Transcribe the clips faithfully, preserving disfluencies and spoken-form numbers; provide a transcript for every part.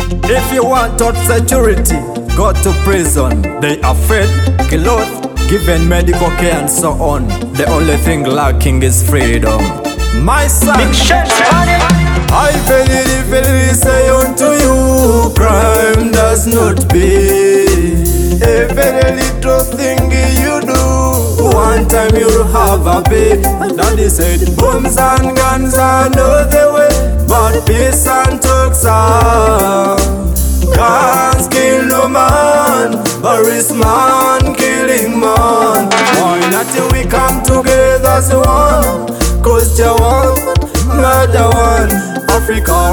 If you want top security, go to prison. They are fed, clothed, given medical care and so on. The only thing lacking is freedom. My son, I verily, verily say unto you, crime does not pay. A very little thing you do, one time you'll have a pay. And Daddy said, bombs and guns are not the way, but peace and talks are. Guns kill no man, but it's man killing man. Why not till we come together as one? Cause you're one, not the one. Africa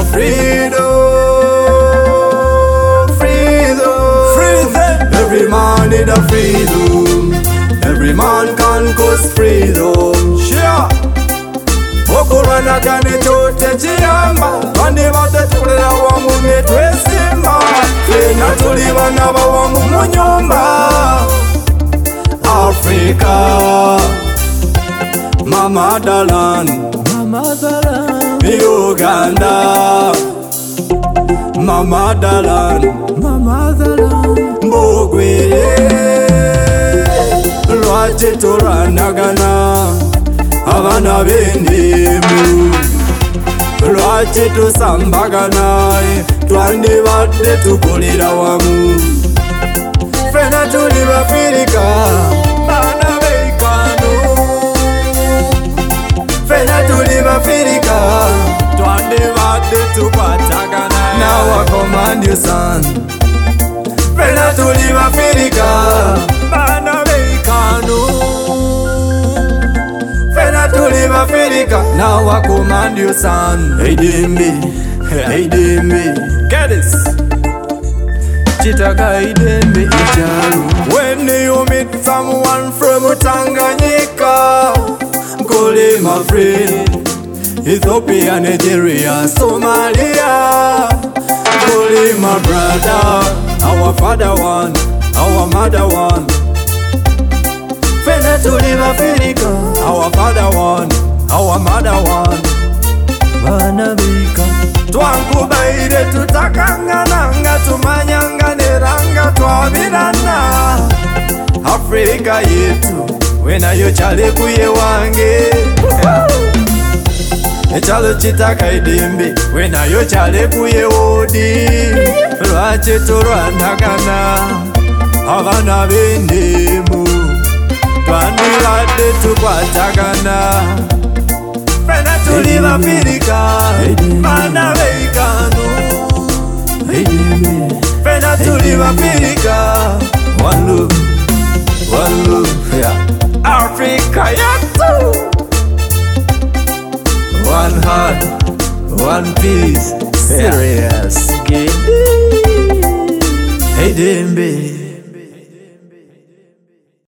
freedom, freedom, freedom. Every man need a freedom. Every man can cause freedom. Sure. Okurana gane chote chiyamba, wande bate tukulera wamu netwesimba. Fena tuli bana bawamu munyumba. Africa, Mama Dalan, Mama Dalan, Uganda, Mama Dalan, Mama Dalan, Mbogwe, Lwache turanagana, abana b'endimu, lwache tusambagana, twandi badde tukulira wamu. Fena tuli b'Afirika, bana b'eikano. Fena tuli b'Afirika, twandi badde tukwatagana. Now I command you, son. Fena tuli b'Afirika, bana b'eikano. Fena tuli b'Afirika, now I command you, son. Hey Dimbi, hey Dimbi, get this. Chitaka hey Dimbi, icharu. When you meet someone from Tanganyika, call him a friend. Ethiopia, Nigeria, Somalia, call him a brother. Our father one, our mother one. Fena tuli b'Afirika, our father one, our mother one. Bana bika twankubaire tutakangana, tumanyanga neranga twabirana. Afrika yetu wena yo chale kuye wange. Echalo chitaka idimbi wena yo chale kuye wodi. Lwache turwanagana abana b'endimu, twandi badde tukwatagana. Fena tuli b'Afirika, bana b'eikano. Fena tuli b'Afirika, one love, one love, yeah. Africa yetu, one heart, one peace. Serious, yeah.